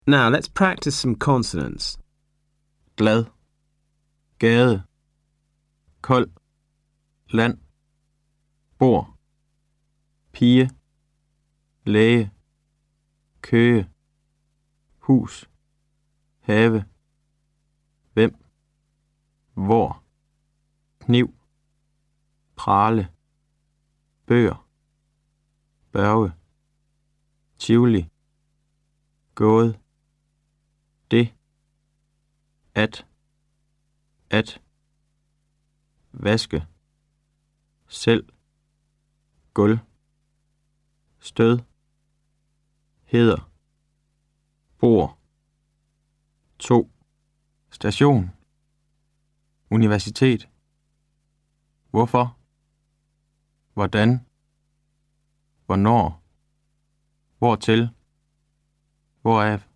Now let's practice some consonants. Glad, gade, kold, land, bord, pige, læge, køge, hus, have, hvem, hvor, kniv, prale, bøger, børge, tivoli, gåde, det, at, vaske, selv, gulv, stød, heder, bord, to, station, universitet, hvorfor, hvordan, hvornår, hvortil, hvoraf.